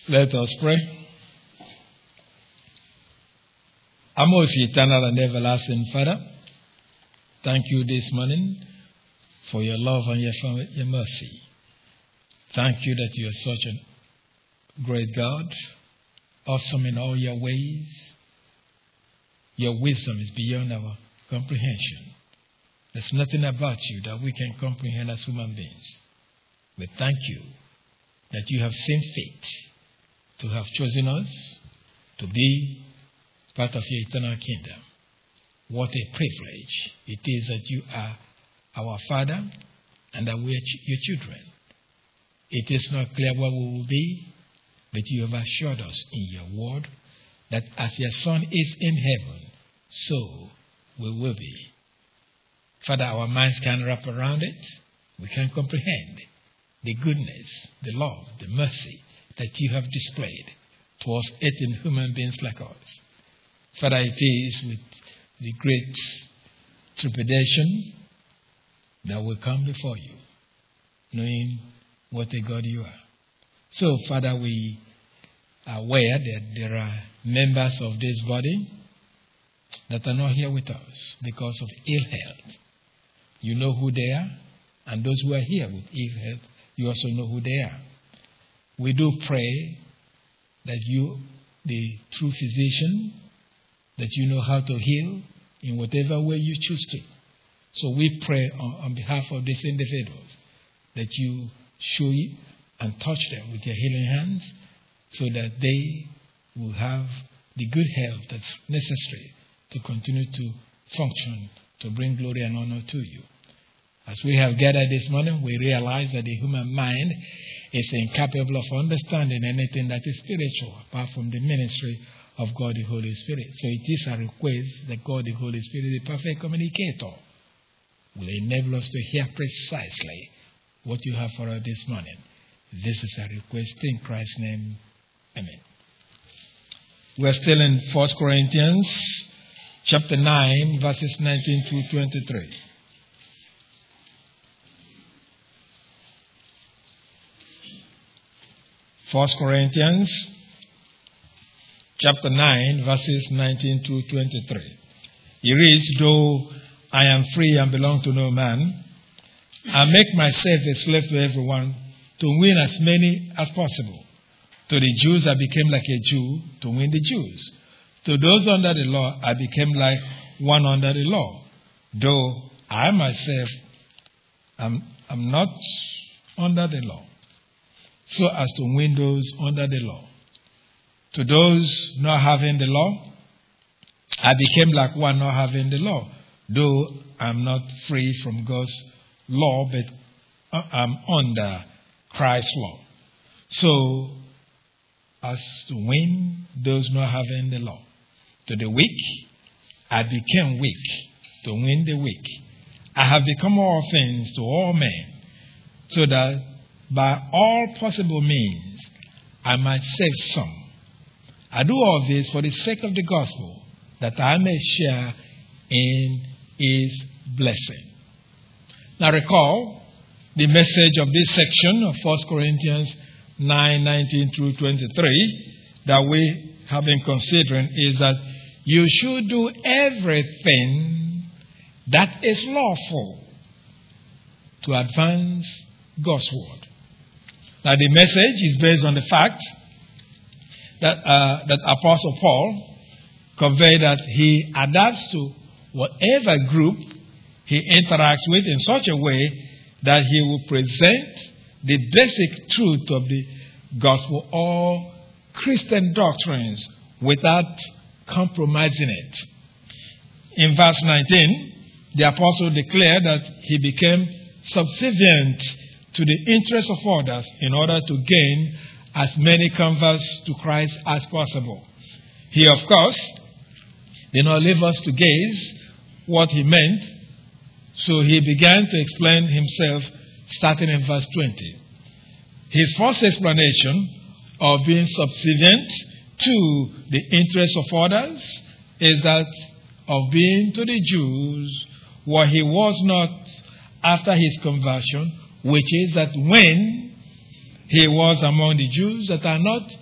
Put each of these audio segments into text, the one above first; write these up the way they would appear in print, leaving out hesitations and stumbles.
Let us pray. Our most eternal and everlasting Father, thank you this morning for your love and your mercy. Thank you that you are such a great God, awesome in all your ways. Your wisdom is beyond our comprehension. There's nothing about you that we can comprehend as human beings. We thank you that you have seen fit to have chosen us to be part of your eternal kingdom. What a privilege it is that you are our Father and that we are your children. It is not clear what we will be, but you have assured us in your word that as your Son is in heaven, so we will be. Father, our minds can wrap around it. We can comprehend the goodness, the love, the mercy that you have displayed towards earthly human beings like us. Father, it is with the great trepidation that we come before you, knowing what a God you are. So, Father, we are aware that there are members of this body that are not here with us because of ill health. You know who they are, and those who are here with ill health, you also know who they are. We do pray that you, the true physician, that you know how to heal in whatever way you choose to. So we pray on behalf of these individuals that you show and touch them with your healing hands so that they will have the good health that's necessary to continue to function, to bring glory and honor to you. As we have gathered this morning, we realize that the human mind is incapable of understanding anything that is spiritual apart from the ministry of God the Holy Spirit. So it is a request that God the Holy Spirit, the perfect communicator, will enable us to hear precisely what you have for us this morning. This is a request in Christ's name. Amen. We are still in 1 Corinthians chapter 9, verses 19 to 23. 1 Corinthians chapter 9, verses 19 to 23. It reads, "Though I am free and belong to no man, I make myself a slave to everyone to win as many as possible. To the Jews I became like a Jew to win the Jews. To those under the law I became like one under the law, though I myself am not under the law, so as to win those under the law. To those not having the law, I became like one not having the law, though I'm not free from God's law, but I'm under Christ's law, so as to win those not having the law. To the weak, I became weak to win the weak. I have become all things to all men, so that by all possible means I might save some. I do all this for the sake of the gospel, that I may share in his blessing." Now recall the message of this section of 1 Corinthians 9, 19 through 23 that we have been considering is that you should do everything that is lawful to advance God's word. Now the message is based on the fact that Apostle Paul conveyed that he adapts to whatever group he interacts with in such a way that he will present the basic truth of the gospel or Christian doctrines without compromising it. In verse 19, the apostle declared that he became subservient to the interests of others in order to gain as many converts to Christ as possible. He, of course, did not leave us to gaze what he meant, so he began to explain himself starting in verse 20. His first explanation of being subservient to the interests of others is that of being to the Jews what he was not after his conversion, which is that when he was among the Jews that are not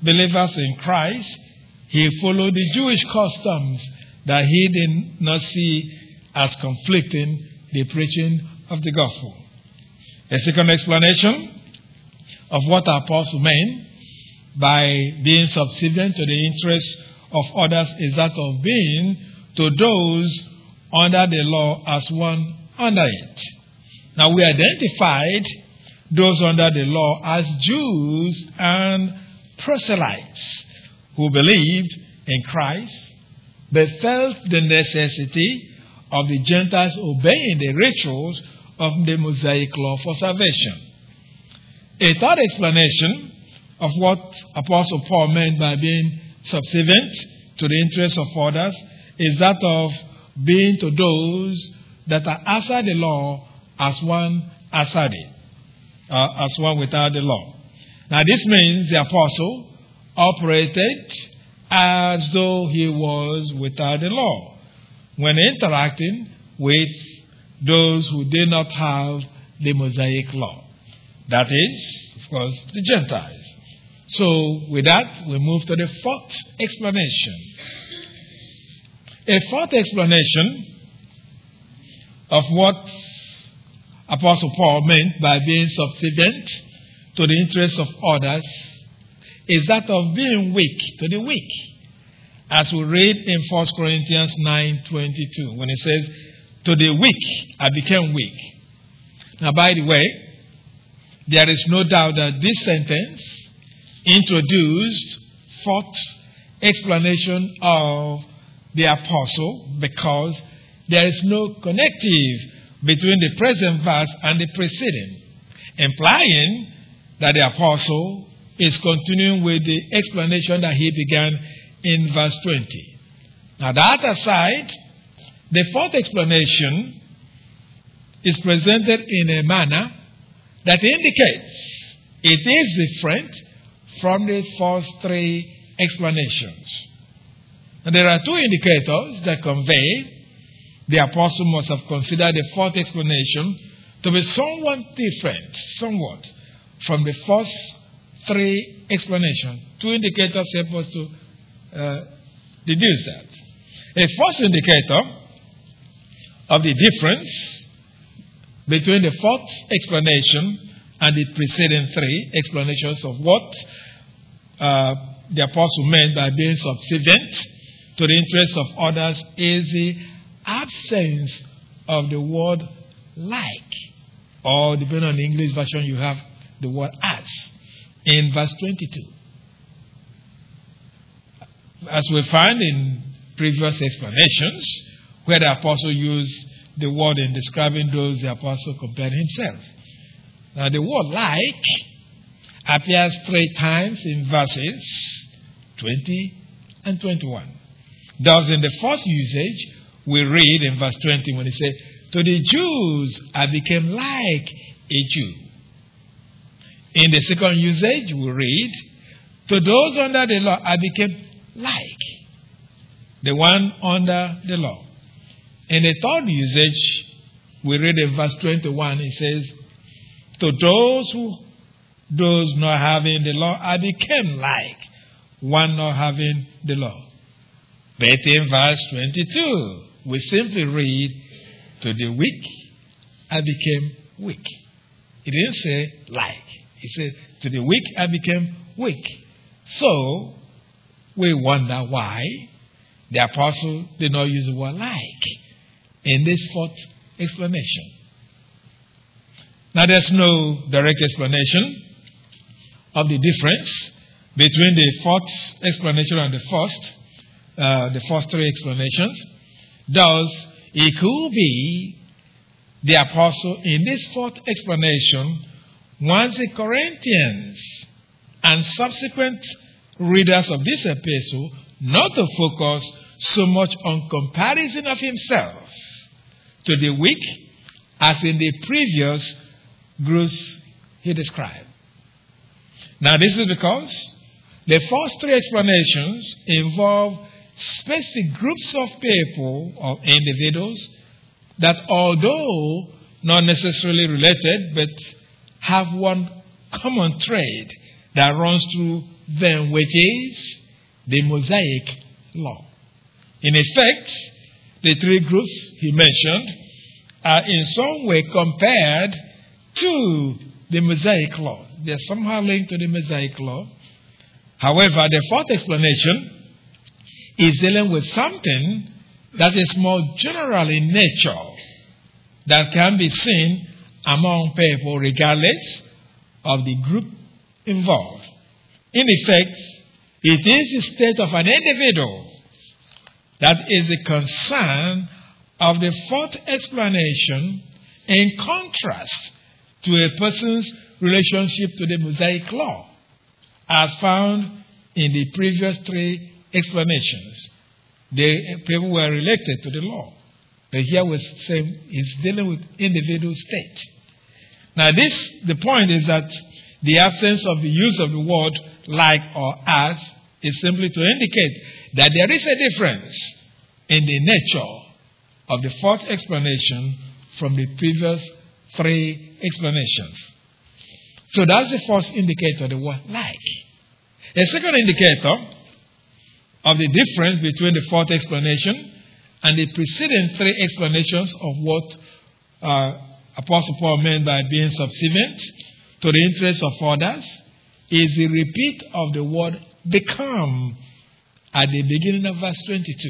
believers in Christ, he followed the Jewish customs that he did not see as conflicting the preaching of the gospel. A second explanation of what the apostle meant by being subservient to the interests of others is that of being to those under the law as one under it. Now we identified those under the law as Jews and proselytes who believed in Christ but felt the necessity of the Gentiles obeying the rituals of the Mosaic law for salvation. A third explanation of what Apostle Paul meant by being subservient to the interests of others is that of being to those that are outside the law as one outside it, as one without the law. Now this means the apostle operated as though he was without the law when interacting with those who did not have the Mosaic law. That is, of course, the Gentiles. So, with that, we move to the fourth explanation. A fourth explanation of what Apostle Paul meant by being subservient to the interests of others is that of being weak to the weak. As we read in 1 Corinthians 9:22, when it says, "To the weak I became weak." Now, by the way, there is no doubt that this sentence introduced fourth explanation of the apostle because there is no connective between the present verse and the preceding, implying that the apostle is continuing with the explanation that he began in verse 20. Now that aside, the fourth explanation is presented in a manner that indicates it is different from the first three explanations. And there are two indicators that convey the apostle must have considered the fourth explanation to be somewhat different, from the first three explanations. Two indicators help us to deduce that. A first indicator of the difference between the fourth explanation and the preceding three explanations of what the apostle meant by being subservient to the interests of others is the absence of the word like, or depending on the English version, you have the word as in verse 22. As we find in previous explanations, where the apostle used the word in describing those the apostle compared himself. Now, the word like appears 3 times in verses 20 and 21. Thus, in the first usage, we read in verse 20 when it says, "To the Jews I became like a Jew." In the second usage, we read, "To those under the law I became like the one under the law." In the third usage, we read in verse 21, it says, "To those not having the law, I became like one not having the law." But in verse 22, we simply read, "To the weak, I became weak." It didn't say like. It said, "To the weak, I became weak." So, we wonder why the apostle did not use the word like in this fourth explanation. Now, there's no direct explanation of the difference between the fourth explanation and the first three explanations. Thus, it could be the apostle in this fourth explanation wants the Corinthians and subsequent readers of this epistle not to focus so much on comparison of himself to the weak as in the previous groups he described. Now, this is because the first three explanations involve specific groups of people or individuals that, although not necessarily related, but have one common trait that runs through them, which is the Mosaic law. In effect, the three groups he mentioned are in some way compared to the Mosaic law. They are somehow linked to the Mosaic law. However, the fourth explanation is dealing with something that is more general in nature that can be seen among people regardless of the group involved. In effect, it is the state of an individual that is the concern of the fourth explanation, in contrast to a person's relationship to the Mosaic law, as found in the previous three explanations. The people were related to the law. But here we're saying it's dealing with individual state. Now the point is that the absence of the use of the word like or as is simply to indicate that there is a difference in the nature of the fourth explanation from the previous three explanations. So that's the first indicator, the word like. A second indicator of the difference between the fourth explanation and the preceding three explanations of what Apostle Paul meant by being subservient to the interests of others is the repeat of the word become at the beginning of verse 22.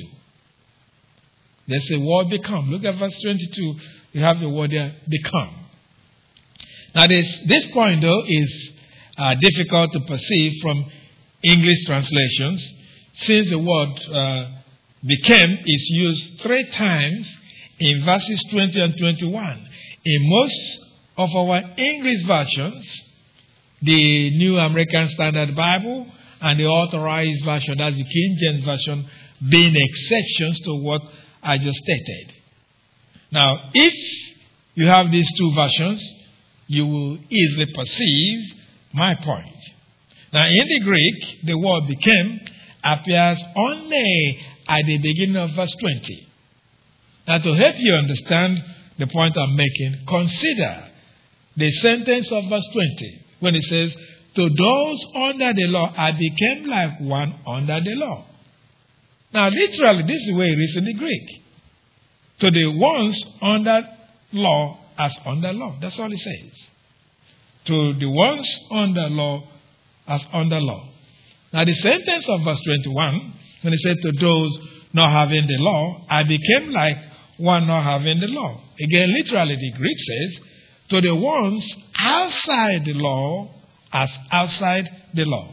There's a word become. Look at verse 22. You have the word there, become. Now this point though is difficult to perceive from English translations, since the word became is used three times in verses 20 and 21. In most of our English versions, the New American Standard Bible and the Authorized Version, that's the King James Version, being exceptions to what I just stated. Now, if you have these two versions, you will easily perceive my point. Now, in the Greek, the word became appears only at the beginning of verse 20. Now, to help you understand the point I'm making, consider the sentence of verse 20 when it says, to those under the law, I became like one under the law. Now, literally, this is the way it is in the Greek. To the ones under law as under law. That's all it says. To the ones under law as under law. Now, the sentence of verse 21, when it said to those not having the law, I became like one not having the law. Again, literally, the Greek says, to the ones outside the law as outside the law.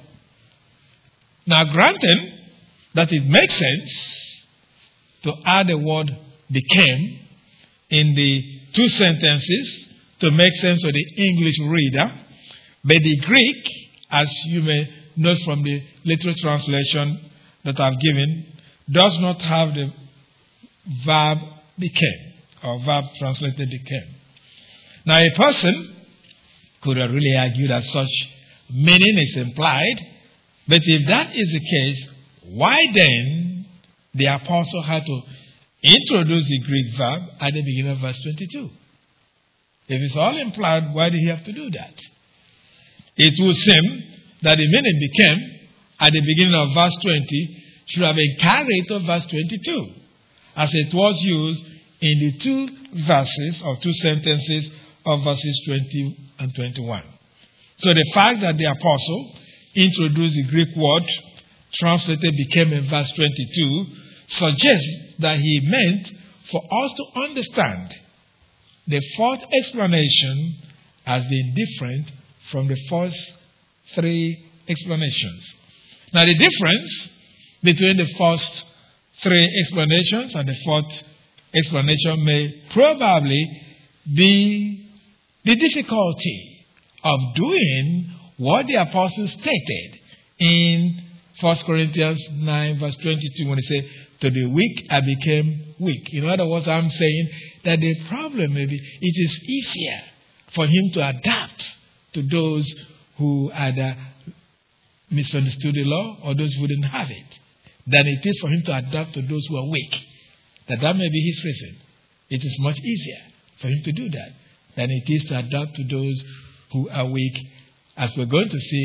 Now, granting that it makes sense to add the word became in the two sentences to make sense to the English reader, but the Greek, as you may note from the literal translation that I've given, does not have the verb became, or verb translated became. Now, a person could really argue that such meaning is implied, but if that is the case, why then the apostle had to introduce the Greek verb at the beginning of verse 22? If it's all implied, why did he have to do that? It would seem that the meaning became at the beginning of verse 20 should have been carried to verse 22, as it was used in the two verses or two sentences of verses 20 and 21. So the fact that the apostle introduced the Greek word translated became in verse 22 suggests that he meant for us to understand the fourth explanation as being different from the first three explanations. Now, the difference between the first three explanations and the fourth explanation may probably be the difficulty of doing what the apostle stated in 1 Corinthians 9 verse 22 when he said, to the weak I became weak. In other words, I'm saying that the problem may be it is easier for him to adapt to those who either misunderstood the law or those who didn't have it than it is for him to adapt to those who are weak. That may be his reason. It is much easier for him to do that than it is to adapt to those who are weak, as we're going to see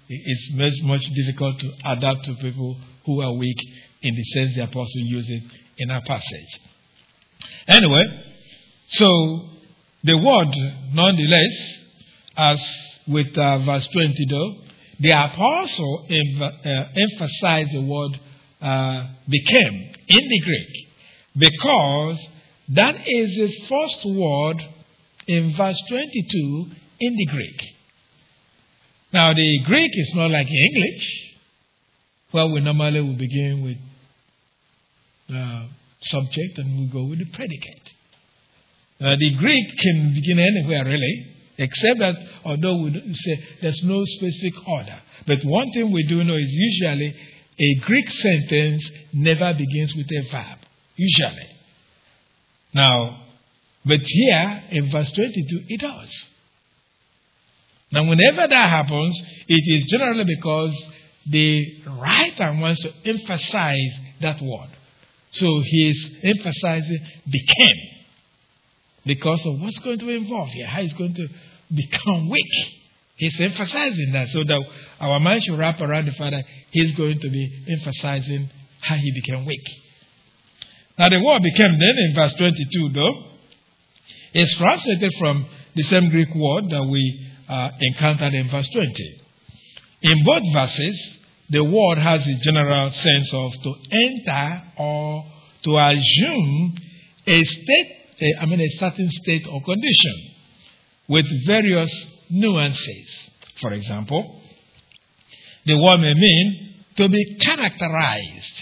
it's much difficult to adapt to people who are weak in the sense the apostle used it in our passage. Anyway, so the word, nonetheless, as with verse 20 though, the apostle emphasized the word became in the Greek, because that is the first word in verse 22 in the Greek. Now, the Greek is not like English, where we normally will begin with subject and we go with the predicate. The Greek can begin anywhere, really, except that although we say there's no specific order. But one thing we do know is usually a Greek sentence never begins with a verb, usually. Now, but here in verse 22, it does. Now, whenever that happens, it is generally because the writer wants to emphasize that word. So he is emphasizing became, because of what's going to involve here, how he's going to become weak. He's emphasizing that so that our mind should wrap around the fact that he's going to be emphasizing how he became weak. Now the word became then in verse 22 though is translated from the same Greek word that we encountered in verse 20. In both verses, the word has the general sense of to enter or to assume a certain state or condition with various nuances. For example, the word may mean to be characterized,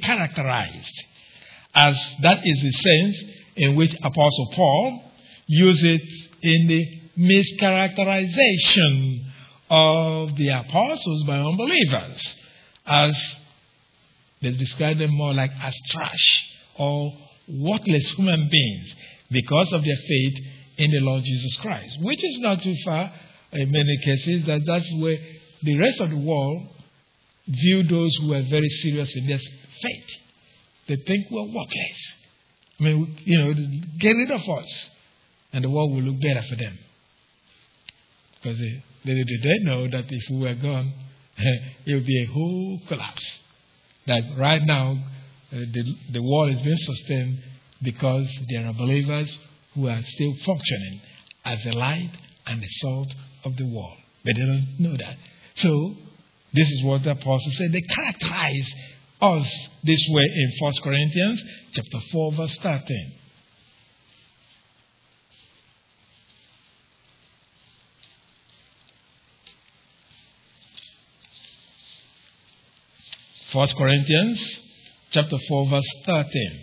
as that is the sense in which Apostle Paul used it in the mischaracterization of the apostles by unbelievers, as they describe them more like as trash or worthless human beings because of their faith in the Lord Jesus Christ, which is not too far in many cases. That's where the rest of the world view those who are very serious in their faith. They think we're worthless. Get rid of us, and the world will look better for them. Because they know that if we were gone, it would be a whole collapse. That right now, the world is being sustained because there are believers who are still functioning as the light and the salt of the world. But they don't know that. So, this is what the apostle said. They characterize us this way in 1 Corinthians chapter 4, verse 13. First Corinthians chapter 4, verse 13.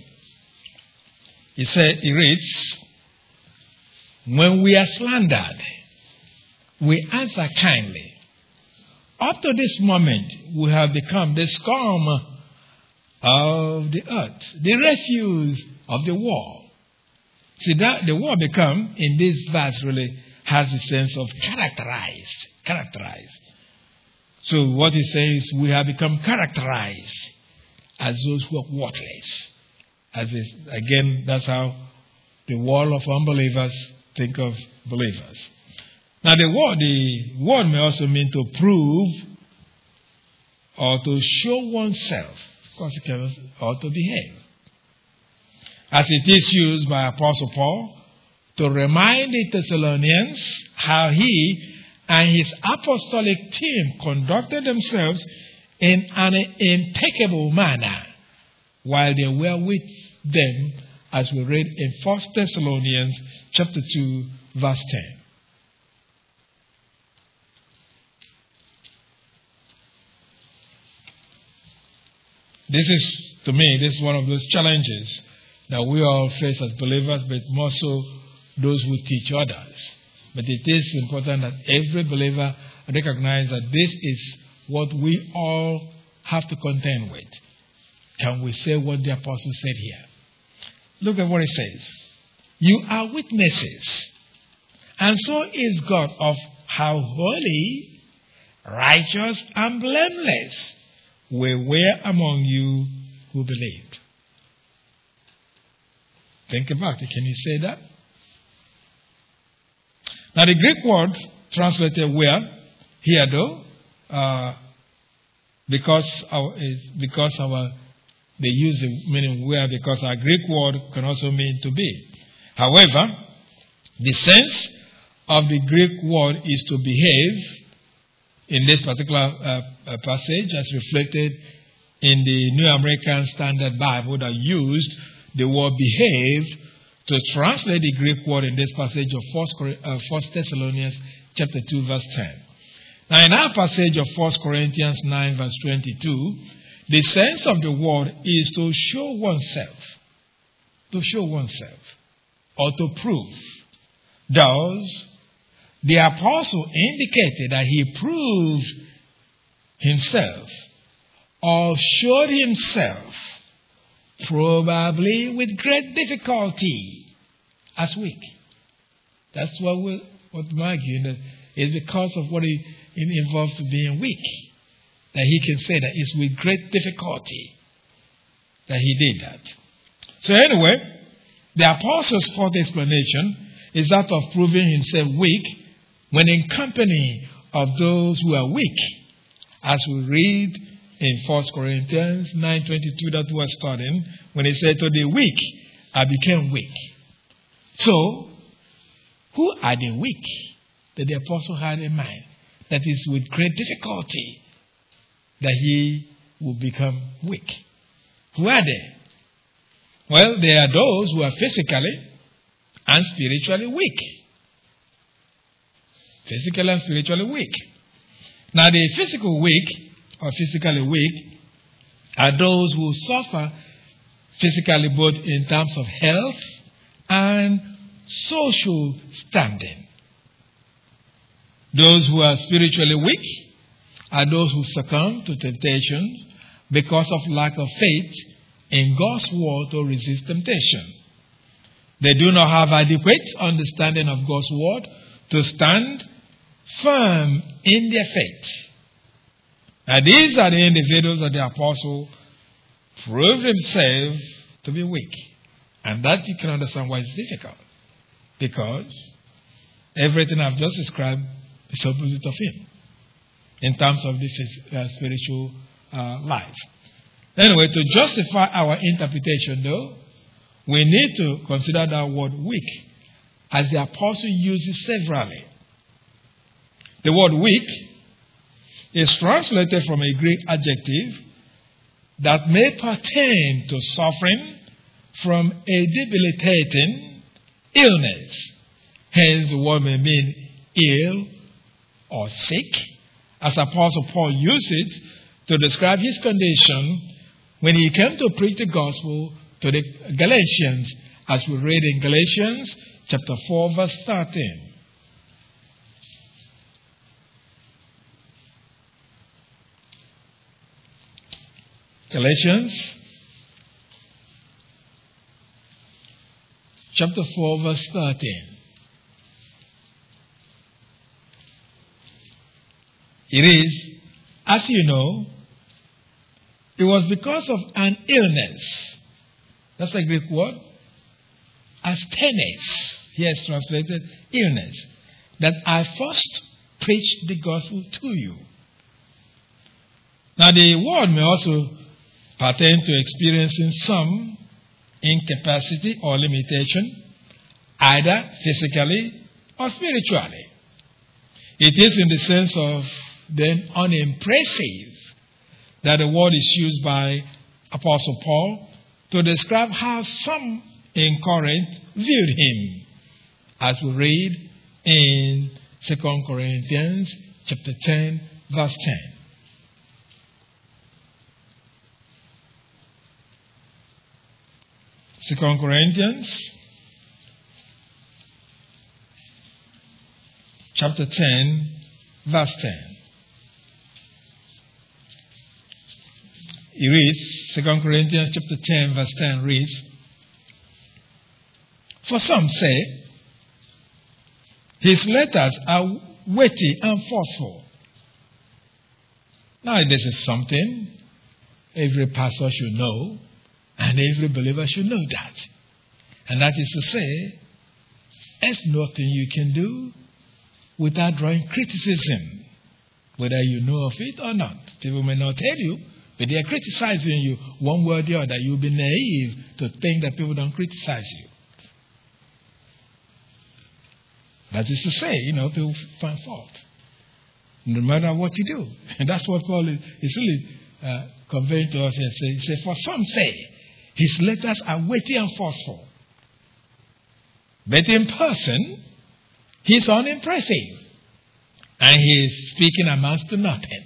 It reads, when we are slandered, we answer kindly. Up to this moment, we have become the scum of the earth, the refuse of the world. See, that the word become in this verse really has the sense of characterized. So what he says, we have become characterized as those who are worthless. Again, that's how the world of unbelievers think of believers. Now the word may also mean to prove or to show oneself, or to behave. As it is used by Apostle Paul to remind the Thessalonians how he and his apostolic team conducted themselves in an impeccable manner while they were with them, as we read in 1 Thessalonians chapter 2, verse 10. This is one of those challenges that we all face as believers, but more so those who teach others. But it is important that every believer recognize that this is what we all have to contend with. Can we say what the apostle said here? Look at what it says. You are witnesses, and so is God, of how holy, righteous, and blameless we were among you who believed. Think about it. Can you say that? Now the Greek word translated were here though they use the meaning where, because our Greek word can also mean to be. However, the sense of the Greek word is to behave in this particular passage, as reflected in the New American Standard Bible, that used the word behave to translate the Greek word in this passage of 1 Thessalonians chapter 2 verse 10. Now in our passage of 1 Corinthians 9 verse 22, the sense of the word is to show oneself, or to prove. Thus, the apostle indicated that he proved himself or showed himself, probably with great difficulty, as weak. That's what I'm arguing, that it's because of what it involves being weak, that he can say that it's with great difficulty that he did that. So anyway, the apostle's fourth explanation is that of proving himself weak when in company of those who are weak, as we read in 1 Corinthians 9:22 that we are studying, when he said, to the weak, I became weak. So, who are the weak that the apostle had in mind? That is with great difficulty that he will become weak. Who are they? Well, they are those who are physically and spiritually weak. Physically and spiritually weak. Now, the physical weak or physically weak are those who suffer physically both in terms of health and social standing. Those who are spiritually weak are those who succumb to temptations because of lack of faith in God's word to resist temptation. They do not have adequate understanding of God's word to stand firm in their faith. Now, these are the individuals that the apostle proved himself to be weak. And that you can understand why it's difficult. Because everything I've just described is opposite of him in terms of the spiritual life. Anyway, to justify our interpretation, though, we need to consider that word weak, as the apostle uses severally. The word weak is translated from a Greek adjective that may pertain to suffering from a debilitating illness. Hence, the word may mean ill or sick, as Apostle Paul used it to describe his condition when he came to preach the gospel to the Galatians, as we read in Galatians chapter 4 verse 13. Galatians chapter 4 verse 13. It is, as you know, it was because of an illness. That's a Greek word. Asthenes. Here is translated illness. That I first preached the gospel to you. Now the word may also pertain to experiencing some incapacity or limitation, either physically or spiritually. It is in the sense of then unimpressive that the word is used by Apostle Paul to describe how some in Corinth viewed him, as we read in 2 Corinthians chapter 10 verse 10. 2 Corinthians chapter 10 verse 10. It reads, 2 Corinthians chapter 10 verse 10 reads, for some say, his letters are weighty and forceful. Now this is something every pastor should know, and every believer should know that. And that is to say, there's nothing you can do without drawing criticism whether you know of it or not. People may not tell you, but they are criticizing you one way or the other. You'll be naive to think that people don't criticize you. That is to say, people find fault, no matter what you do. And that's what Paul is really conveying to us here. He said, for some say, his letters are weighty and forceful. But in person, he's unimpressive. And his speaking amounts to nothing.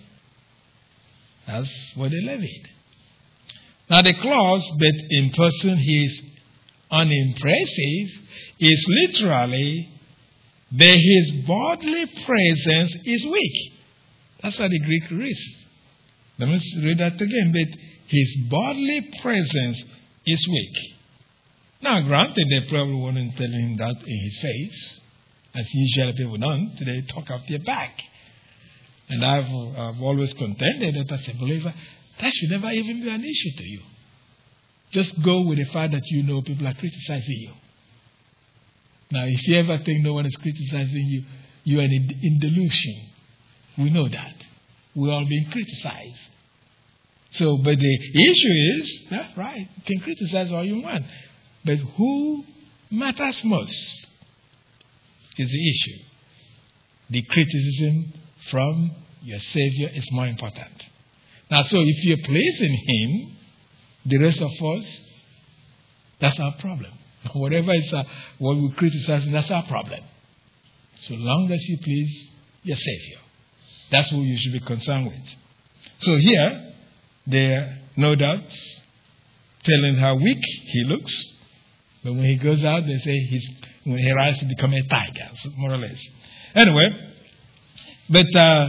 That's what they levied. Now the clause, but in person he is unimpressive, is literally, but his bodily presence is weak. That's how the Greek reads. Let me read that again. But his bodily presence is weak. Now, granted, they probably weren't telling him that in his face, as usually people don't. They talk up their back. And I've always contended that as a believer, that should never even be an issue to you. Just go with the fact that you know people are criticizing you. Now, if you ever think no one is criticizing you, you are in delusion. We know that. We're all being criticized. So, but the issue is, that's right, you can criticize all you want. But who matters most is the issue. The criticism from your Savior is more important. Now, so if you're pleasing Him, the rest of us, that's our problem. Whatever is what we criticize, that's our problem. So long as you please your Savior, that's who you should be concerned with. So here, they're no doubt telling how weak he looks. But when he goes out, they say when he rises to become a tiger, more or less. Anyway, but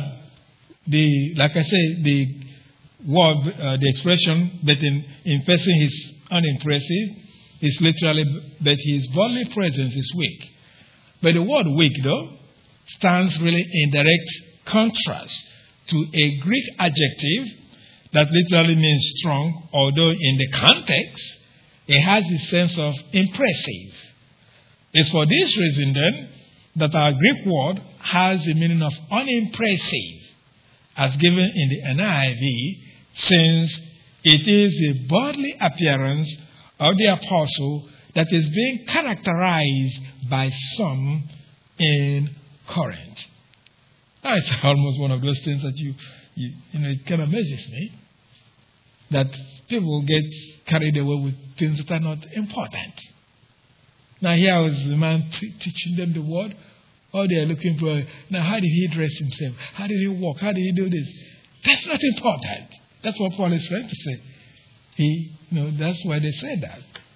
like I say, the word, the expression, but in person he's unimpressive, is literally, but his bodily presence is weak. But the word weak, though, stands really in direct contrast to a Greek adjective that literally means strong, although in the context, it has the sense of impressive. It's for this reason, then, that our Greek word has the meaning of unimpressive, as given in the NIV, since it is the bodily appearance of the apostle that is being characterized by some in Corinth. Now, it's almost one of those things that it kind of amazes me that people get carried away with things that are not important. Now, here was the man teaching them the word. All they are looking for, now, how did he dress himself? How did he walk? How did he do this? That's not important. That's what Paul is trying to say. That's why they say that.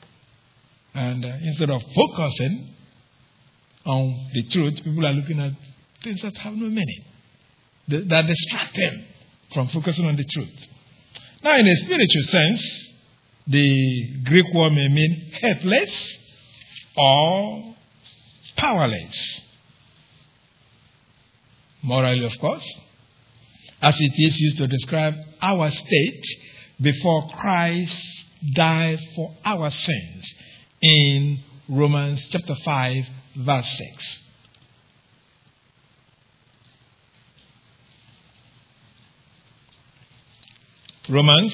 And instead of focusing on the truth, people are looking at things that have no meaning. That distract them from focusing on the truth. Now, in a spiritual sense, the Greek word may mean helpless or powerless. Morally, of course, as it is used to describe our state before Christ died for our sins in Romans chapter 5, verse 6. Romans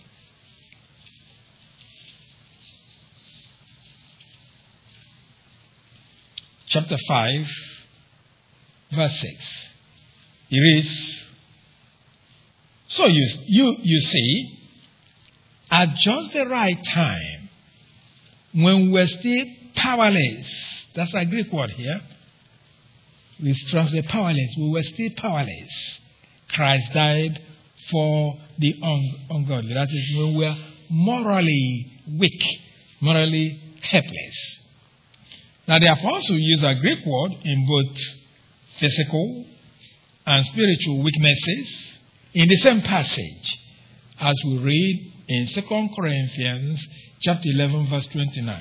chapter 5, verse 6. It reads, so you see, at just the right time, when we're still powerless, that's a Greek word here, we translate powerless, we were still powerless, Christ died for the ungodly. That is when we are morally weak, morally helpless. Now the apostle used a Greek word in both physical and spiritual weaknesses in the same passage as we read in 2 Corinthians chapter 11, verse 29.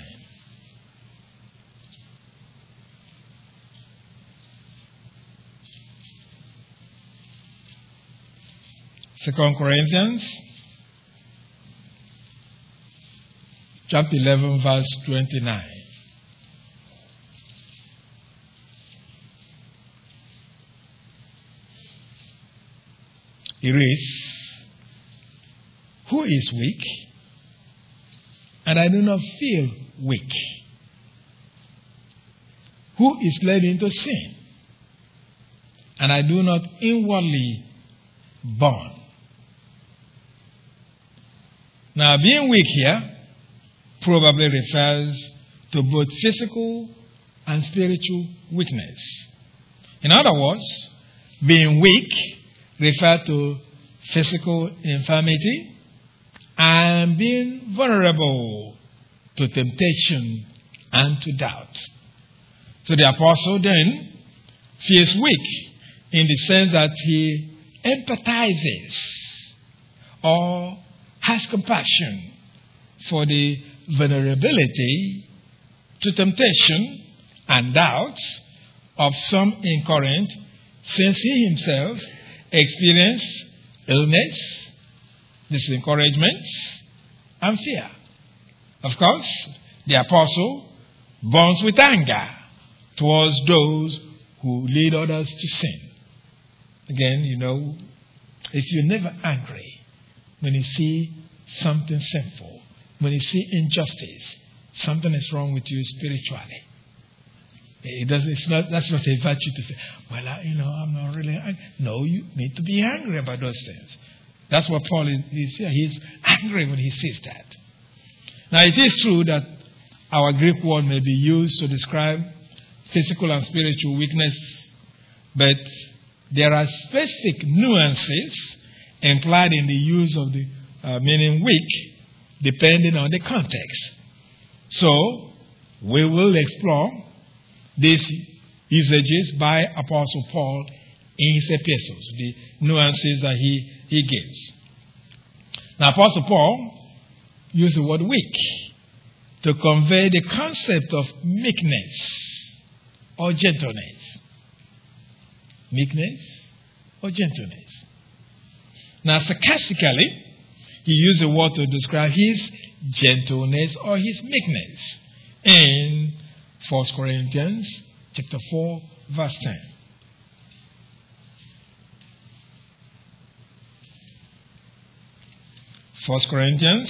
Second Corinthians chapter 11, verse 29. He reads, who is weak? And I do not feel weak. Who is led into sin? And I do not inwardly burn. Now, being weak here probably refers to both physical and spiritual weakness. In other words, being weak refers to physical infirmity and being vulnerable to temptation and to doubt. So the apostle then feels weak in the sense that he empathizes or has compassion for the vulnerability to temptation and doubts of some in Corinth, since he himself experienced illness, discouragement, and fear. Of course, the apostle burns with anger towards those who lead others to sin. Again, if you're never angry when you see something sinful, when you see injustice, something is wrong with you spiritually. That's not a virtue to say, well, I'm not really angry. No, you need to be angry about those things. That's what Paul is here. He's angry when he sees that. Now, it is true that our Greek word may be used to describe physical and spiritual weakness, but there are specific nuances implied in the use of the meaning weak, depending on the context. So, we will explore these usages by Apostle Paul in his epistles, the nuances that he gives. Now, Apostle Paul used the word weak to convey the concept of meekness or gentleness. Meekness or gentleness. Now, sarcastically, he used the word to describe his gentleness or his meekness in 1 Corinthians chapter 4, verse 10. First Corinthians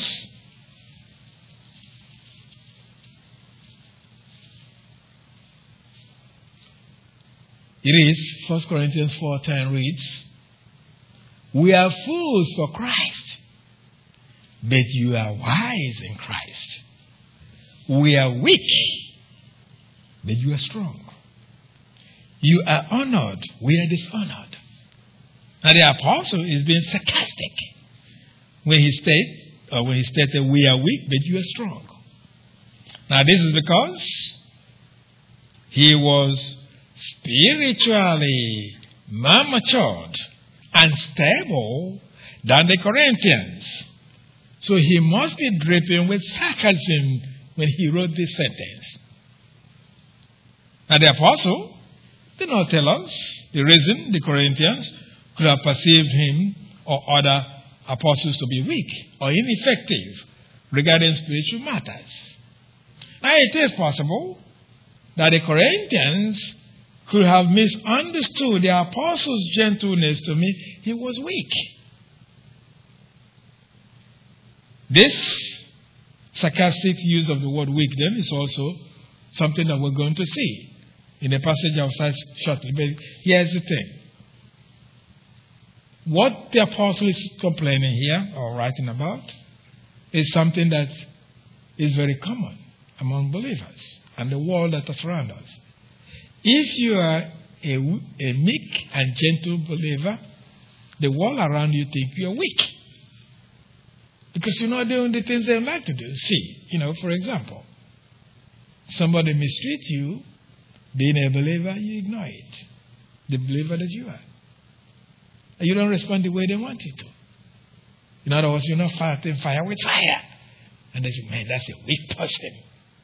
it is 1 Corinthians 4:10 reads, we are fools for Christ, but you are wise in Christ. We are weak, but you are strong. You are honored, we are dishonored. Now the apostle is being sarcastic when he stated we are weak, but you are strong. Now this is because he was spiritually more matured and stable than the Corinthians. So he must be dripping with sarcasm when he wrote this sentence. Now the apostle did not tell us the reason the Corinthians could have perceived him or other apostles to be weak or ineffective regarding spiritual matters. Now it is possible that the Corinthians could have misunderstood the apostle's gentleness to mean he was weak. This sarcastic use of the word weak then is also something that we're going to see in the passage outside shortly. But here's the thing. What the apostle is complaining here or writing about is something that is very common among believers and the world that surrounds us. If you are a meek and gentle believer, the world around you think you are weak. Because you're not doing the things they like to do. See, for example, somebody mistreats you, being a believer, you ignore it. The believer that you are. And you don't respond the way they want you to. In other words, you're not fighting fire with fire. And they say, man, that's a weak person.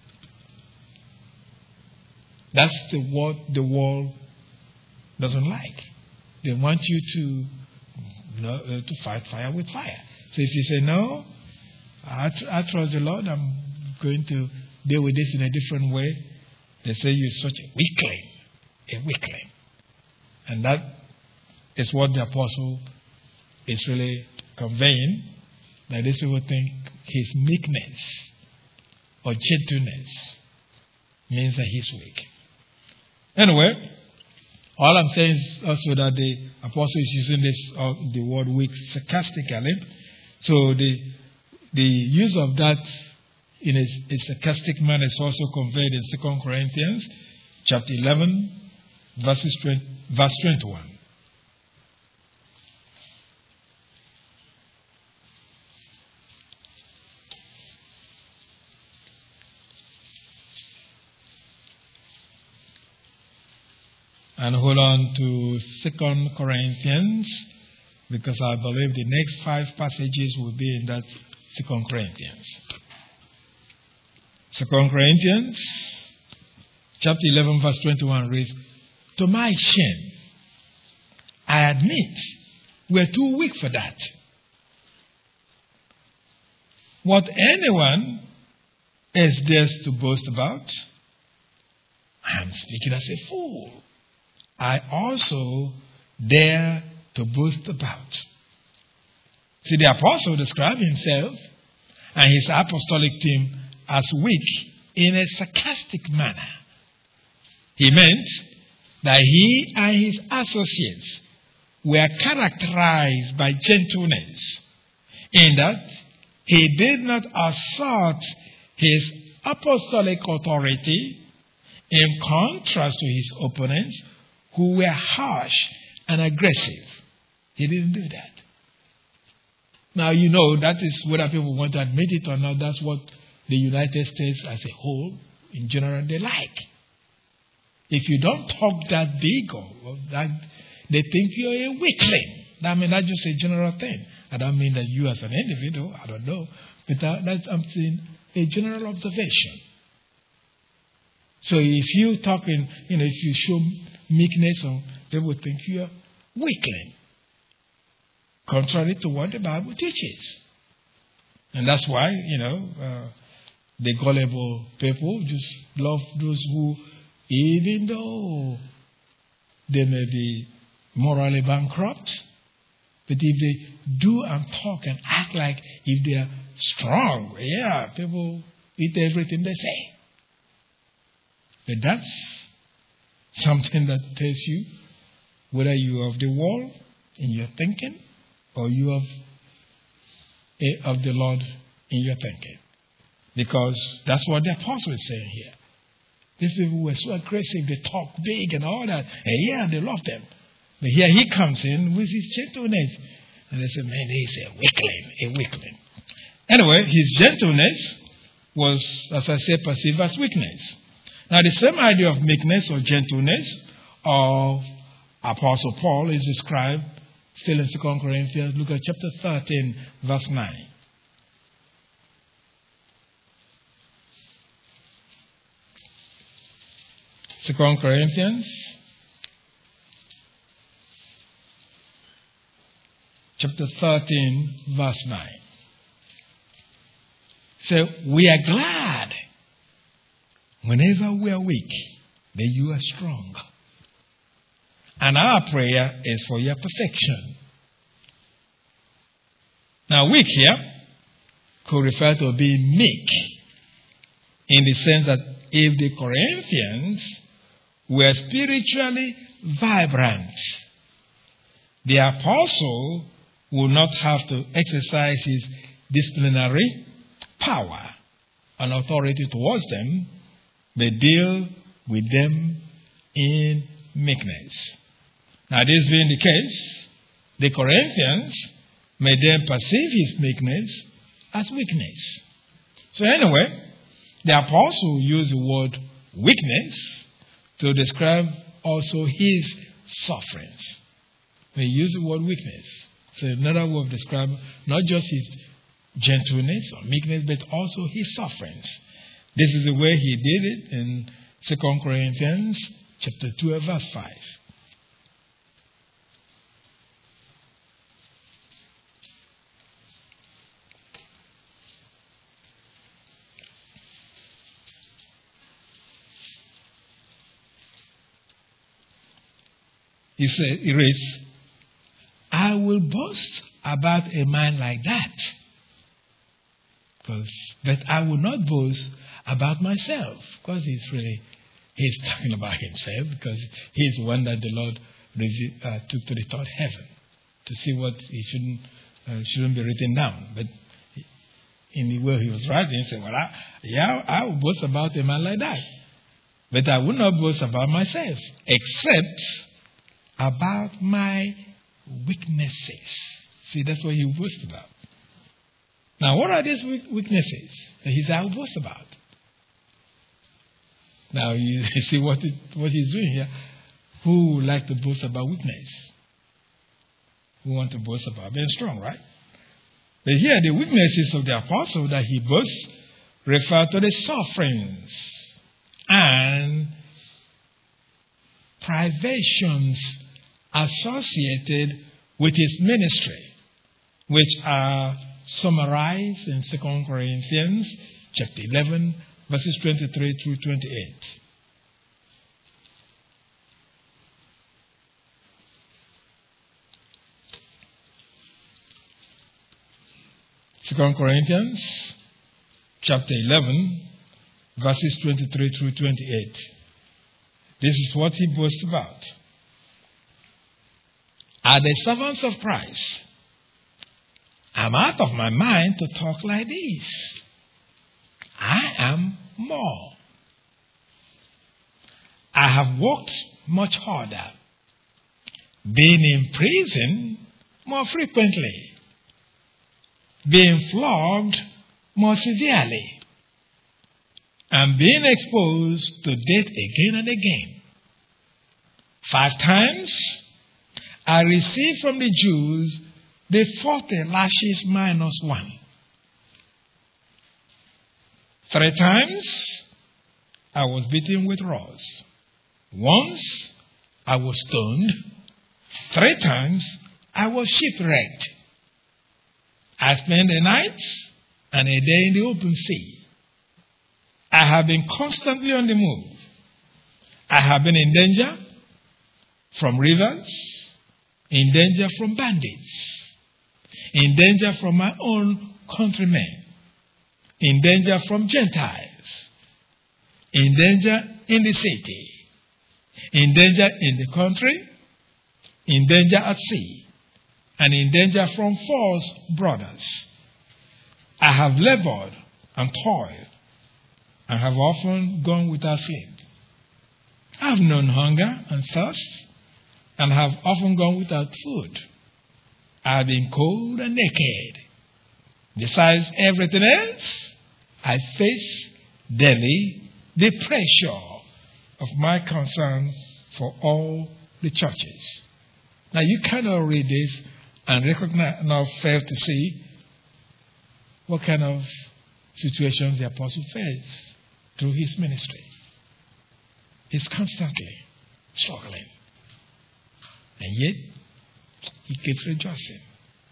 That's what the world doesn't like. They want you to fight fire with fire. So if you say, no, I trust the Lord, I'm going to deal with this in a different way, they say you're such a weakling. And that is what the apostle is really conveying that these people think his meekness or gentleness means that he's weak. Anyway, all I'm saying is also that the apostle is using the word weak sarcastically. So the use of that in a sarcastic manner is also conveyed in 2 Corinthians chapter 11, verse 21. And hold on to 2 Corinthians, because I believe the next 5 passages will be in that 2 Corinthians. 2 Corinthians, chapter 11, verse 21 reads, "To my shame, I admit we're too weak for that. What anyone else dares to boast about, I am speaking as a fool. I also dare to boast about." See, the apostle described himself and his apostolic team as weak in a sarcastic manner. He meant that he and his associates were characterized by gentleness, in that he did not assert his apostolic authority in contrast to his opponents, who were harsh and aggressive. He didn't do that. Now, you know, that is whether people want to admit it or not, that's what the United States as a whole, in general, they like. If you don't talk that big or that, they think you're a weakling. I mean, that's just a general thing. I don't mean that you as an individual, I don't know. But that's, I'm saying, a general observation. So if you talk if you show meekness, they will think you are weakling, contrary to what the Bible teaches. And that's why, the gullible people just love those who, even though they may be morally bankrupt, but if they do and talk and act like if they are strong, people eat everything they say. But that's something that tells you whether you are of the world in your thinking or you are of the Lord in your thinking. Because that's what the apostle is saying here. These people were so aggressive, they talk big and all that. And they love them. But here he comes in with his gentleness. And they say, man, he's a weakling. Anyway, his gentleness was, as I said, perceived as weakness. Now, the same idea of meekness or gentleness of Apostle Paul is described still in 2 Corinthians. Look at chapter 13, verse 9. Second Corinthians chapter 13, verse 9. So, we are glad whenever we are weak, that you are strong. And our prayer is for your perfection. Now, weak here could refer to being meek, in the sense that if the Corinthians were spiritually vibrant, the apostle would not have to exercise his disciplinary power and authority towards them, but deal with them in meekness. Now, this being the case, the Corinthians may then perceive his meekness as weakness. So anyway, the apostle used the word weakness to describe also his sufferings. He used the word weakness. So another way of describing not just his gentleness or meekness, but also his sufferings. This is the way he did it in 2 Corinthians chapter 2, verse 5. He reads, I will boast about a man like that. But I will not boast about myself, because he's talking about himself, because he's the one that the Lord took to the third heaven to see what he shouldn't be written down. But in the way he was writing, he said, well, I will boast about a man like that. But I will not boast about myself, except about my weaknesses. See, that's what he boasts about. Now, what are these weaknesses that he said, I will boast about? Now, you see what he's doing here. Who would like to boast about weakness? Who want to boast about being strong, right? But here, the weaknesses of the apostle that he boasts refer to the sufferings and privations associated with his ministry, which are summarized in 2 Corinthians chapter 11, verses 23 through 28. Second Corinthians chapter 11, verses 23 through 28. This is what he boasts about. Are the servants of Christ? I'm out of my mind to talk like this. I am more. I have worked much harder, being in prison more frequently, being flogged more severely, and being exposed to death again and again. 5 times I received from the Jews the 40 lashes minus 1. 3 times I was beaten with rods. Once I was stoned. 3 times I was shipwrecked. I spent a night and a day in the open sea. I have been constantly on the move. I have been in danger from rivers, in danger from bandits, in danger from my own countrymen, in danger from Gentiles, in danger in the city, in danger in the country, in danger at sea, and in danger from false brothers. I have labored and toiled, and have often gone without sleep. I have known hunger and thirst, and have often gone without food. I have been cold and naked. Besides everything else, I face daily the pressure of my concern for all the churches. Now you cannot read this and recognize, now fail to see what kind of situations the apostle faced through his ministry. He's constantly struggling. And yet, he keeps rejoicing.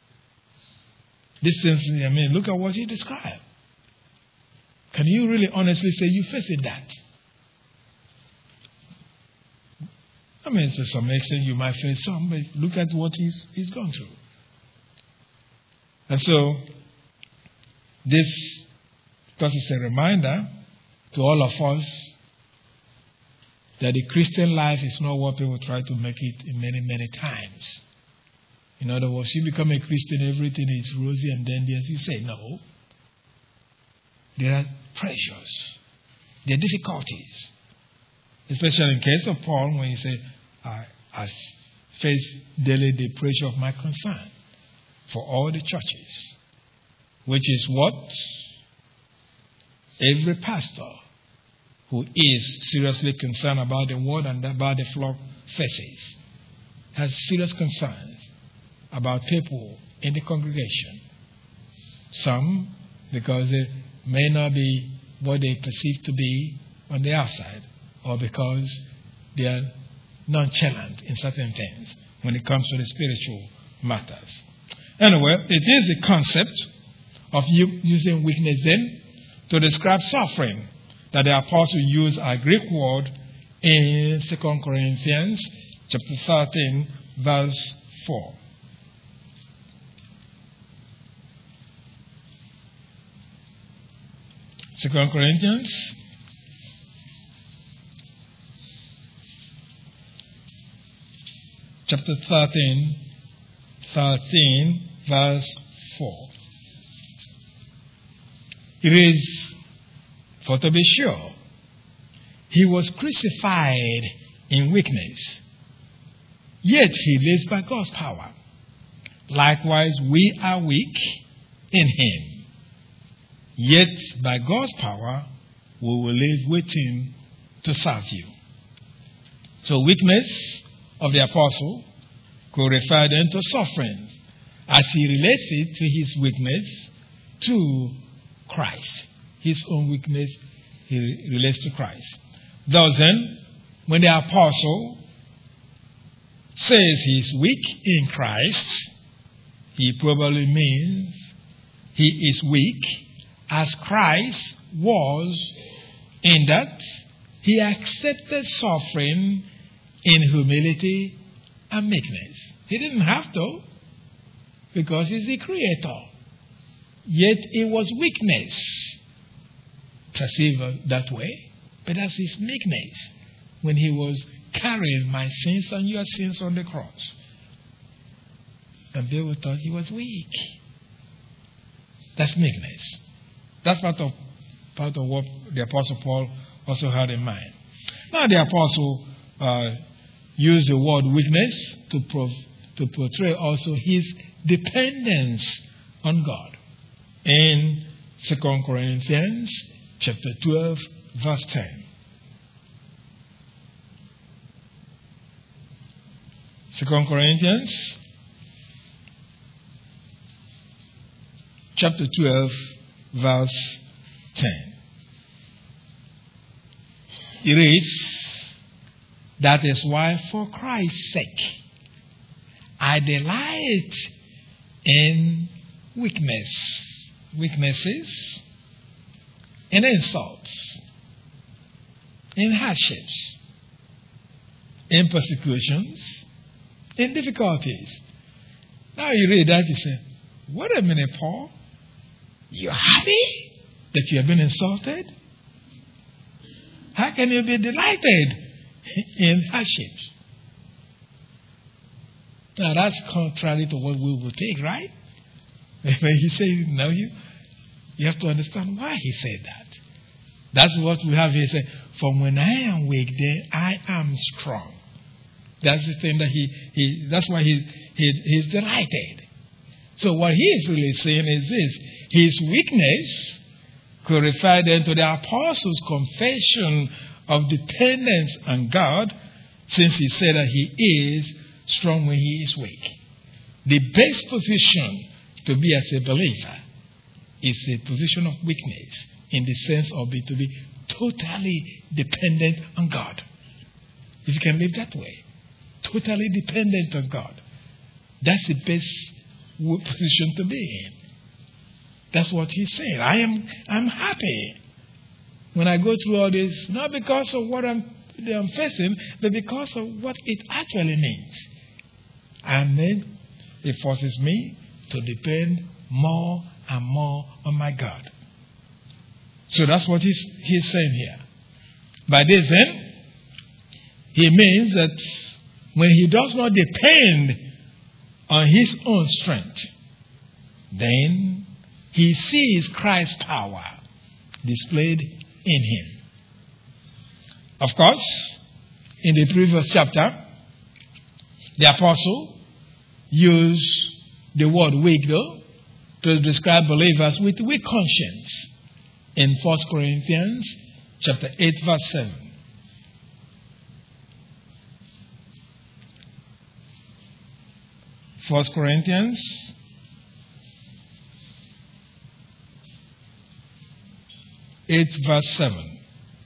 Look at what he described. Can you really honestly say you facing that? To some extent you might face some, but look at what he's gone through. And so, this, because it's a reminder to all of us that the Christian life is not what people try to make it in many, many times. In other words, you become a Christian, everything is rosy and dandy, as you say. No. There are pressures. There are difficulties. Especially in case of Paul, when he said, I face daily the pressure of my concern for all the churches, which is what every pastor who is seriously concerned about the word and about the flock faces, has serious concerns about people in the congregation. Some because they may not be what they perceive to be on the outside, or because they are nonchalant in certain things when it comes to the spiritual matters. Anyway, it is a concept of using weakness then to describe suffering that the apostle used a Greek word in 2 Corinthians chapter 13, verse 4. 2 Corinthians chapter 13, verse 4. It is, for to be sure, he was crucified in weakness, yet he lives by God's power. Likewise, we are weak in him, yet by God's power we will live with him to serve you. So weakness of the apostle could refer then to sufferings, as he relates it to his weakness to Christ. His own weakness he relates to Christ. Thus then, when the apostle says he is weak in Christ, he probably means he is weak as Christ was, in that he accepted suffering in humility and meekness. He didn't have to, because he's the creator. Yet it was weakness perceived that way, but that's his meekness when he was carrying my sins and your sins on the cross. And people thought he was weak. That's meekness. That's part of what the Apostle Paul also had in mind. Now the Apostle used the word weakness to portray also his dependence on God. In 2 Corinthians chapter 12, verse 10. 2 Corinthians chapter 12, verse 10. It reads, "That is why for Christ's sake I delight in weaknesses, in insults, in hardships, in persecutions, in difficulties." Now you read that, you say, wait a minute, Paul. You're happy that you have been insulted? How can you be delighted in hardships? Now that's contrary to what we would take, right? When he says, no, you have to understand why he said that. That's what we have here. Say, "For when I am weak, then I am strong." That's the thing that that's why he's delighted. So what he is really saying is this: his weakness could refer then to the apostle's confession of dependence on God, since he said that he is strong when he is weak. The best position to be as a believer is a position of weakness, in the sense of to be totally dependent on God. If you can live that way, totally dependent on God, that's the best position to be in. That's what he's saying. I'm happy when I go through all this, not because of what I'm facing, but because of what it actually means. And then it forces me to depend more and more on my God. So that's what he's saying here. By this then, he means that when he does not depend on his own strength, then he sees Christ's power displayed in him. Of course, in the previous chapter, the apostle used the word weak, though, to describe believers with weak conscience in 1 Corinthians chapter 8, verse 7. First Corinthians verse 7.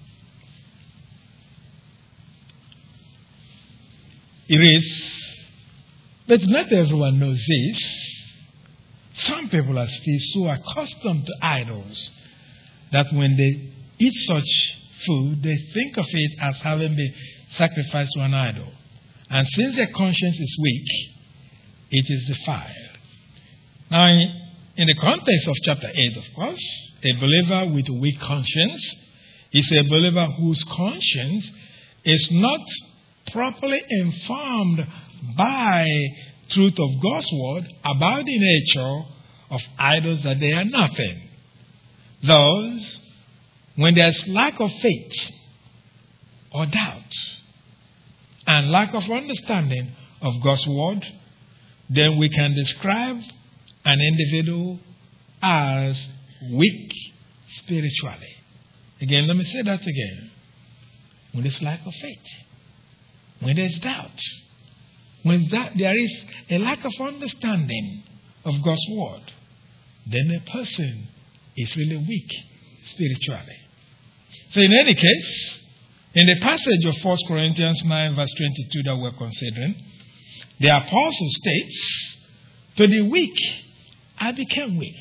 It is, but not everyone knows this. Some people are still so accustomed to idols that when they eat such food, they think of it as having been sacrificed to an idol. And since their conscience is weak, it is defiled. Now, in the context of chapter 8, of course, a believer with a weak conscience is a believer whose conscience is not properly informed by truth of God's word about the nature of idols, that they are nothing. Thus, when there's lack of faith or doubt and lack of understanding of God's word, then we can describe an individual as weak spiritually. Again, let me say that again. When there's lack of faith, when there's doubt, when there is a lack of understanding of God's word, then a person is really weak spiritually. So in any case, in the passage of 1 Corinthians 9 verse 22 that we're considering, the apostle states, "To the weak, I became weak."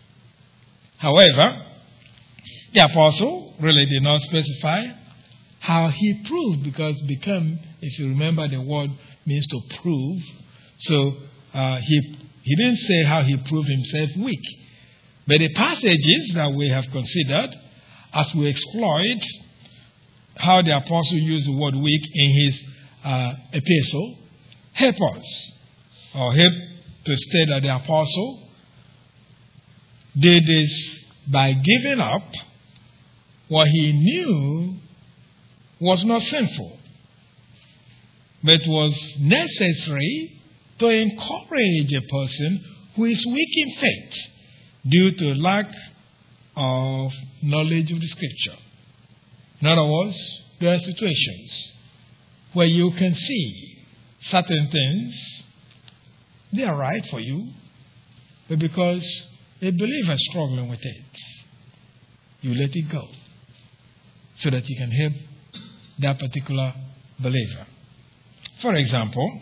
However, the apostle really did not specify how he proved, because become, if you remember, the word means to prove. So he didn't say how he proved himself weak. But the passages that we have considered, as we explored how the apostle used the word weak in his epistle, help us, or help to state that the apostle did this by giving up what he knew was not sinful, but was necessary to encourage a person who is weak in faith due to lack of knowledge of the Scripture. In other words, there are situations where you can see certain things, they are right for you, but because a believer is struggling with it, you let it go so that you can help that particular believer. For example,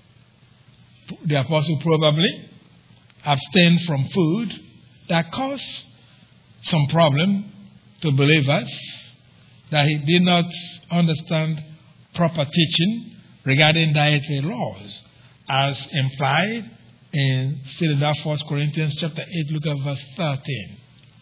the apostle probably abstained from food that caused some problem to believers, that he did not understand proper teaching regarding dietary laws, as implied in still in that 1 Corinthians chapter 8, look at verse 13.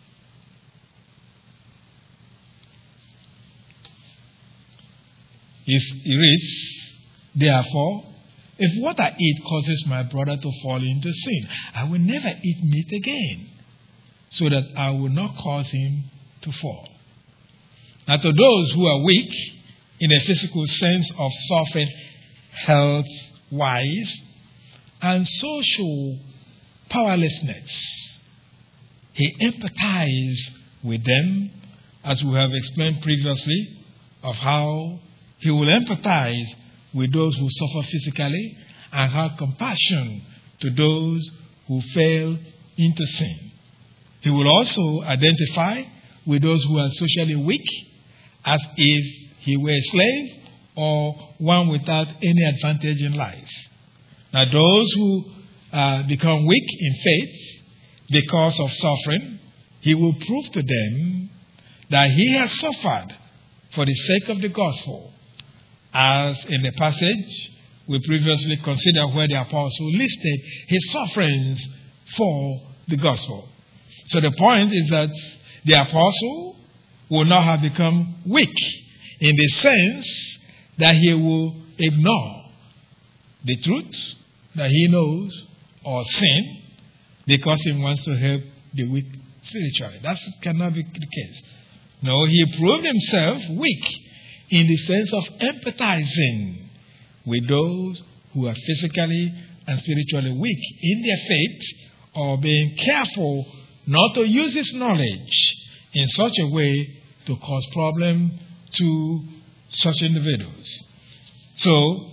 He reads, "Therefore, if what I eat causes my brother to fall into sin, I will never eat meat again, so that I will not cause him to fall." Now, to those who are weak in a physical sense of suffering health-wise and social powerlessness, he empathized with them, as we have explained previously, of how he will empathize with those who suffer physically and have compassion to those who fell into sin. He will also identify with those who are socially weak, as if he were a slave or one without any advantage in life. Now, those who become weak in faith because of suffering, he will prove to them that he has suffered for the sake of the gospel, as in the passage we previously considered, where the apostle listed his sufferings for the gospel. So the point is that the apostle will not have become weak in the sense that he will ignore the truth that he knows or sin because he wants to help the weak spiritually. That cannot be the case. No, he proved himself weak in the sense of empathizing with those who are physically and spiritually weak in their faith, or being careful not to use his knowledge in such a way to cause problem to such individuals. So,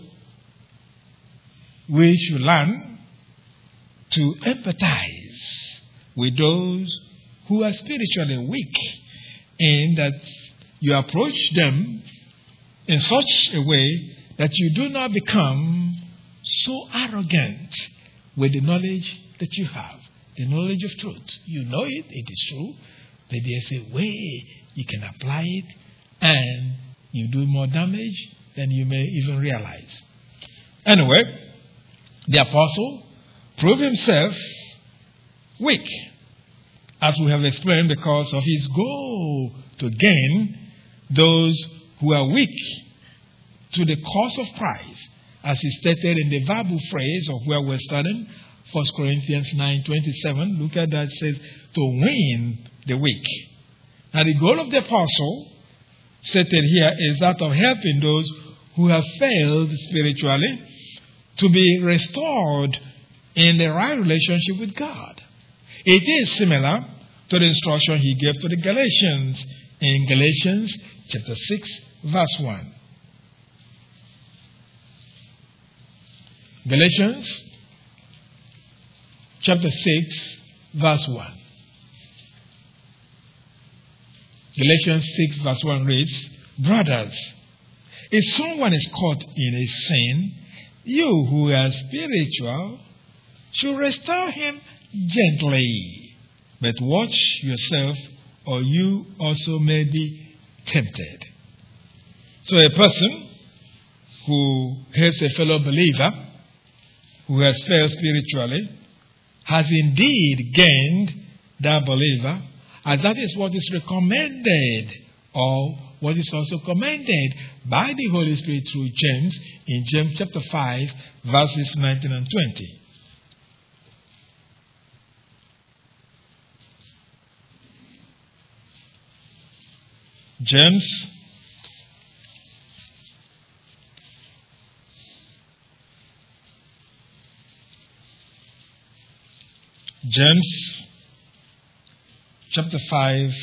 we should learn to empathize with those who are spiritually weak, in that you approach them in such a way that you do not become so arrogant with the knowledge that you have, the knowledge of truth. You know it, it is true, but there's a way you can apply it and you do more damage than you may even realize. Anyway, the apostle proved himself weak as we have explained, because of his goal to gain those who are weak to the cause of Christ, as is stated in the verbal phrase of where we're studying, 1 Corinthians 9:27. Look at that. It says, to win the weak. Now, the goal of the apostle, stated here, is that of helping those who have failed spiritually to be restored in the right relationship with God. It is similar to the instruction he gave to the Galatians in Galatians chapter 6, verse 1. Galatians chapter 6, verse 1. Galatians 6, verse 1 reads, brothers, if someone is caught in a sin, you who are spiritual should restore him gently. But watch yourself, or you also may be tempted. So a person who hates a fellow believer, who has failed spiritually, has indeed gained that believer, as that is what is recommended, or what is also commended by the Holy Spirit through James, in James chapter 5, verses 19 and 20. James chapter 5,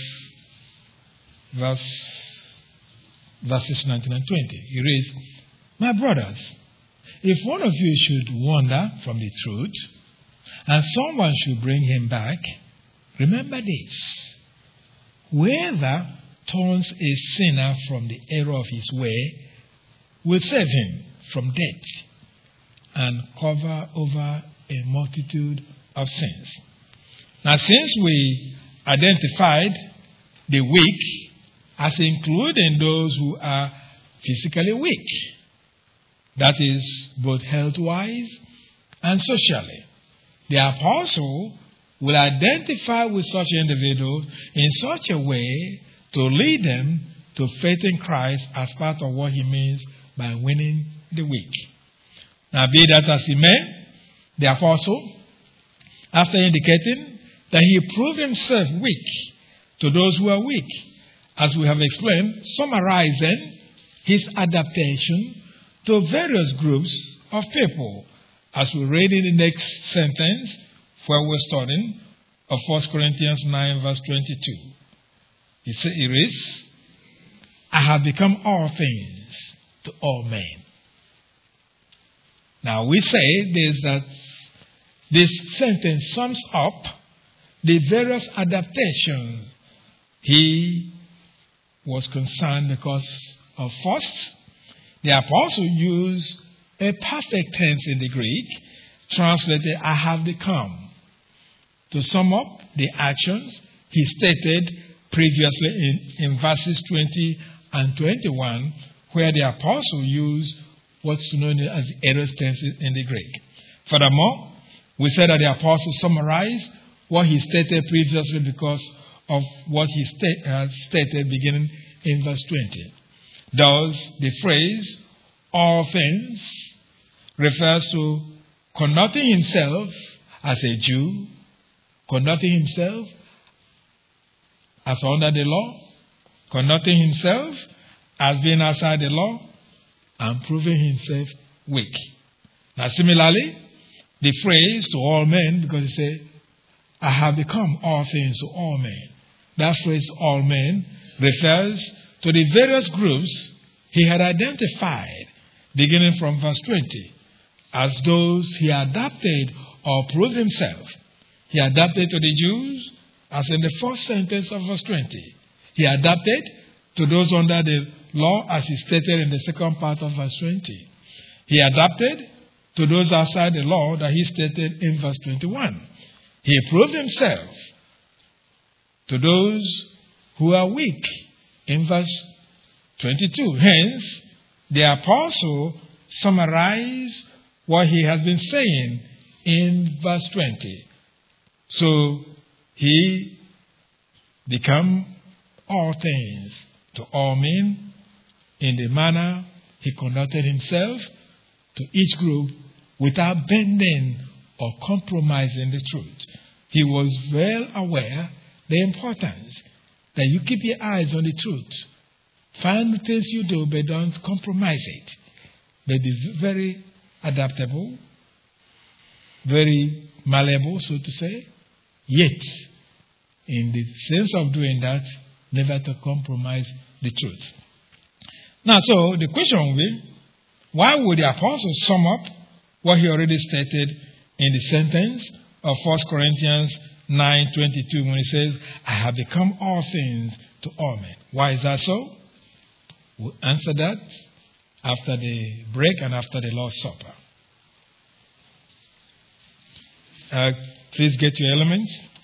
verses 19 and 20. He reads, my brothers, if one of you should wander from the truth, and someone should bring him back, remember this. Whoever turns a sinner from the error of his way will save him from death and cover over a multitude of sins. Now, since we identified the weak as including those who are physically weak, that is, both health-wise and socially, the apostle will identify with such individuals in such a way to lead them to faith in Christ as part of what he means by winning the weak. Now, be that as it may, the apostle, after indicating that he proved himself weak to those who are weak, as we have explained, summarizing his adaptation to various groups of people, as we read in the next sentence where we're studying of 1 Corinthians 9, verse 22. It reads, I have become all things to all men. Now we say this, that this sentence sums up the various adaptations he was concerned because of. First, the apostle used a perfect tense in the Greek, translated, I have become, to sum up the actions he stated previously in verses 20 and 21, where the apostle used what's known as the aorist tense in the Greek. Furthermore, we said that the apostle summarized what he stated previously because of what he stated beginning in verse 20. Thus, the phrase, all things, refers to conducting himself as a Jew, conducting himself as under the law, conducting himself as being outside the law, and proving himself weak. Now, similarly, the phrase to all men, because he said, I have become all things to all men. That phrase, all men, refers to the various groups he had identified, beginning from verse 20, as those he adapted or proved himself. He adapted to the Jews, as in the first sentence of verse 20. He adapted to those under the law, as is stated in the second part of verse 20. He adapted to those outside the law, that he stated in verse 21. He proved himself to those who are weak in verse 22. Hence, the apostle summarized what he has been saying in verse 20. So, he become all things to all men in the manner he conducted himself to each group without bending or compromising the truth. He was well aware the importance that you keep your eyes on the truth. Find the things you do, but don't compromise it. But be very adaptable, very malleable, so to say. Yet, in the sense of doing that, never to compromise the truth. Now, so the question will be, why would the apostle sum up what he already stated in the sentence of 1 Corinthians 9:22 when he says, I have become all things to all men? Why is that so? We'll answer that after the break and after the Lord's Supper. Please get your elements.